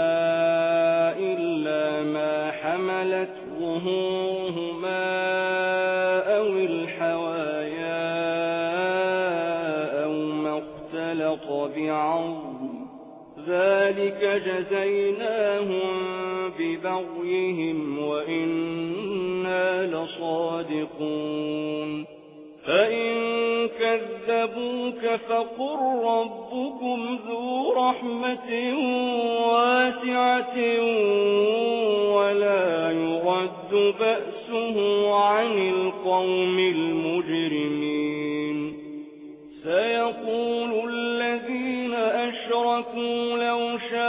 [SPEAKER 1] إلا ما حملت ظهورهما أو الحوايا أو ما اختلط بعظم ذلك جزيناهم ببغيهم وإنا لصادقون فإن كذبوك فقل ربكم ذو رحمة واسعة ولا يرد بأسه عن القوم المجرمين سيقول الذين أشركوا لو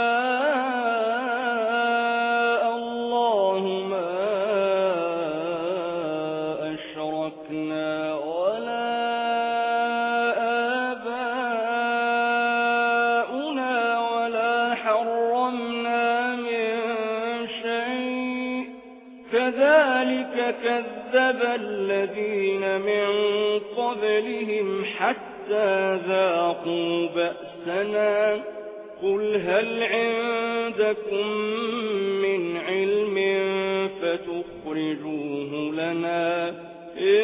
[SPEAKER 1] شاء الله ما أشركنا ولا آباؤنا ولا حرمنا من شيء كذلك كذب الذين من قبلهم حتى ذاقوا بأسنا قل هل عندكم من علم فتخرجوه لنا إن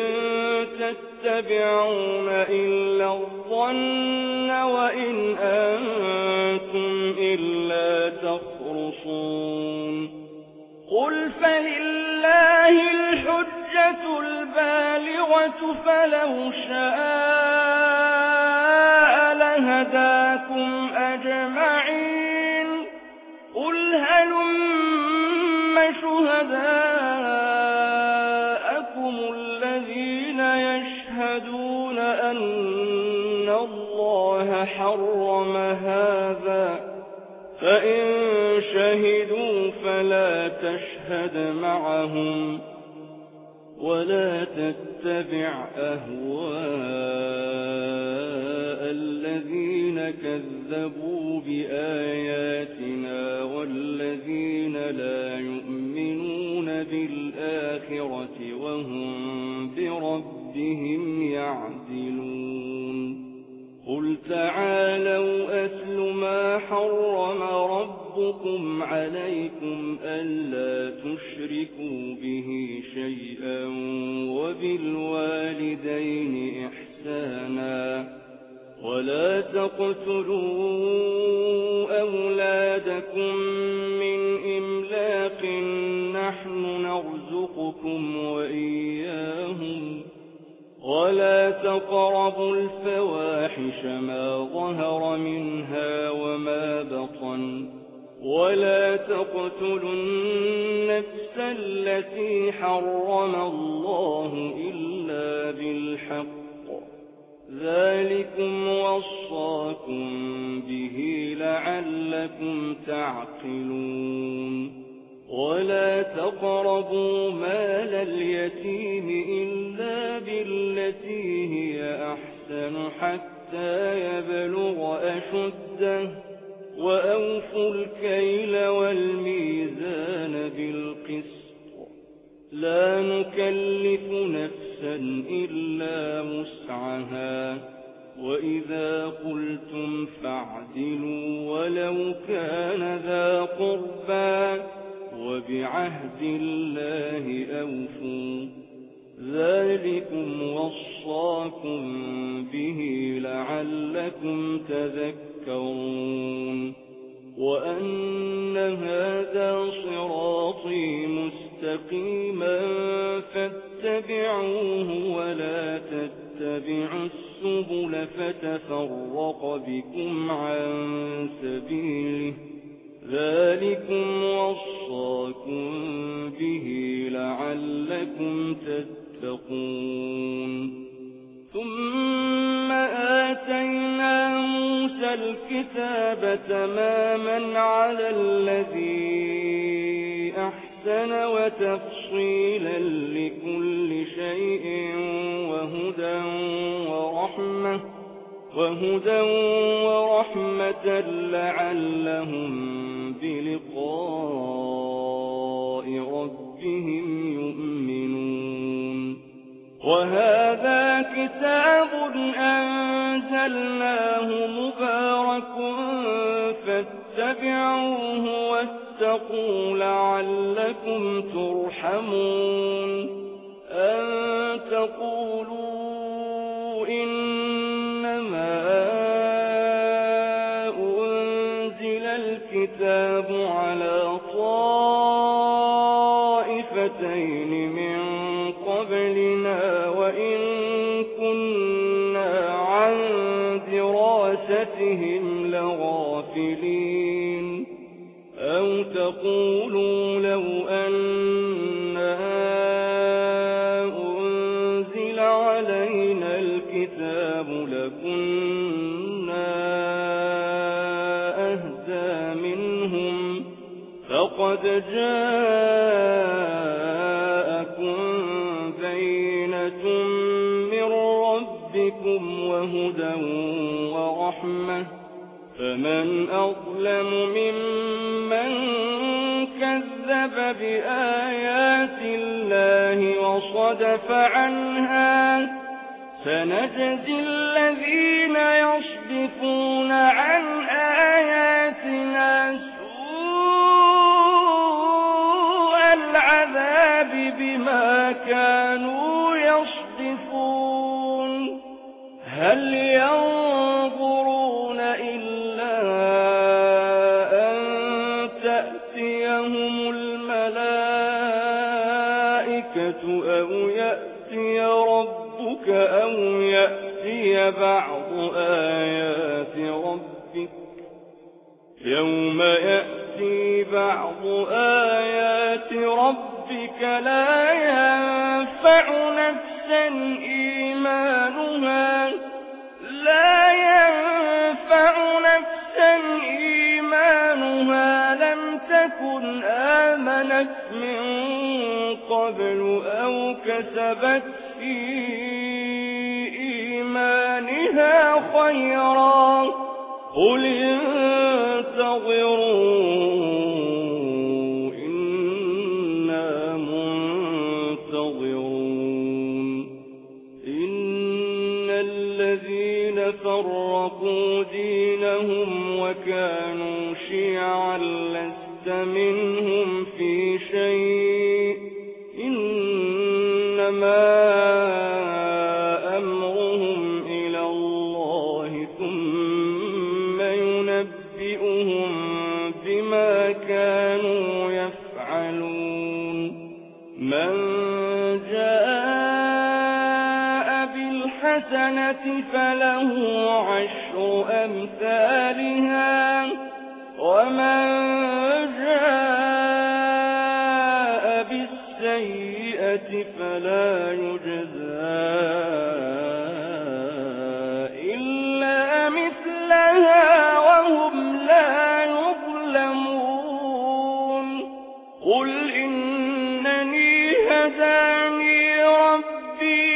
[SPEAKER 1] تتبعون إلا الظن وإن أنتم إلا تخرصون قل فلله الحجة البالغة فلو شاء لهداكم أجمعين قل هلم شهداءكم الذين يشهدون أن الله حرم هذا فإن شهدوا فلا تشهد معهم ولا تتبع أهواء الذين كذبوا بآياتنا والذين لا يؤمنون بالآخرة وهم بربهم يعدلون قل تعالوا أتل ما حرم ربكم عليكم ألا تشركوا به شيئا وبالوالدين إحسانا ولا تقتلوا أولادكم من إملاق نحن نرزقكم وإياهم ولا تقربوا الفواحش ما ظهر منها وما بطن ولا تقتلوا النفس التي حرم الله إلا بالحق ذلكم وصاكم به لعلكم تعقلون ولا تقربوا مال اليتيم إلا بالتي هي أحسن حتى يبلغ أشده وأوفوا الكيل والميزان بالقسط لا نكلف نفسا إلا وسعها وإذا قلتم فاعدلوا ولو كان ذا قربى وبعهد الله أوفوا ذلكم وصاكم به لعلكم تذكرون وأن هذا صراطي مستقيما فاتبعوه ولا تتبعوا السبل فتفرق بكم عن سبيله ذلكم وصاكم به لعلكم تتقون ثم آتينا موسى الكتاب تماما على الذي أحسن وتفصيلا لكل شيء وهدى ورحمة لعلهم بلقاء بلقاء ربهم يؤمنون وهذا كتاب أنزلناه مبارك فاتبعوه واتقوا لعلكم ترحمون أن تقولوا إنما أنزل الكتاب على طائفتين من قبلنا وإن كنا عن دراستهم لغافلين أو تقولوا لو أنا أنزل علينا الكتاب لكنا أهدى منهم فقد جاءكم بينة من ربكم وهدى ورحمة فمن أظلم ممن كذب بآيات الله وصدف عنها سنجزي الذين يصدفون عن آياتنا سوء العذاب بما كانوا يصدفون هل ينظرون إلا أن تأتيهم الملائكة أو يأتي ربك أو يأتي بعض آيات ربك يوم يأتي بعض آيات ربك لا ينفع نفسا إيمانها لم تكن آمنت من قبل أو كسبت في إيمانها خيرا قل انتظروا إنا منتظرون إن الذين فرقوا دينهم وكانوا شيعا لست منهم في شيء إنما أمرهم إلى الله ثم ينبئهم بما كانوا يفعلون من جاء بالحسنة فله عشر أمثالها ومن جاء بالسيئة فلا يجزى إلا مثلها وهم لا يظلمون قل إنني هداني ربي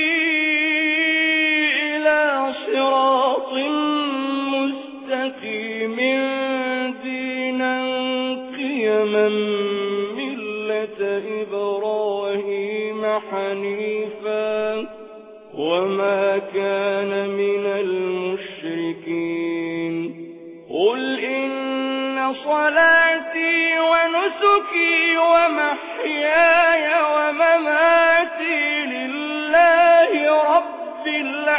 [SPEAKER 1] إلى صراط مستقيم دينا قيما ملة إبراهيم حنيفا وما كان من المشركين قل إن صلاتي ونسكي ومحياي ومماتي لله رب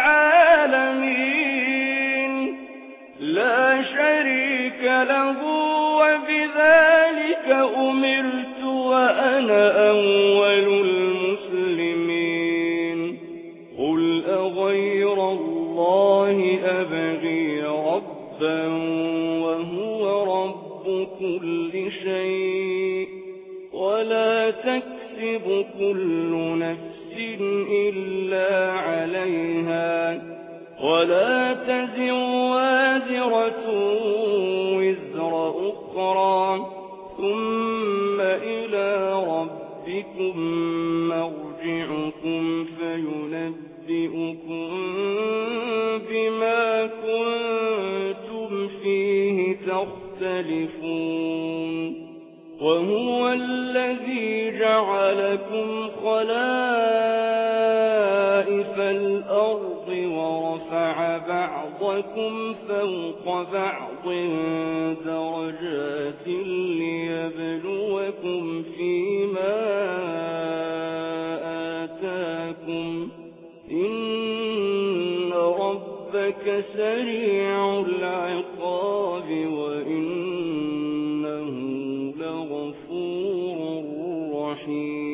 [SPEAKER 1] العالمين لا شريك له وبذلك أمرت وأنا أول المسلمين قل أغير الله أبغي ربا وهو رب كل شيء ولا تكسب كل نفس إلا عليها ولا تزر وازرة وزر أخرى ثم إلى ربكم مرجعكم فينبئكم بما كنتم فيه تختلفون وهو الذي جعلكم خلائف الأرض ورفع بعضكم فوق بعض درجات ليبلوكم فيما آتاكم إن ربك سريع العقاب وإنه لغفور رحيم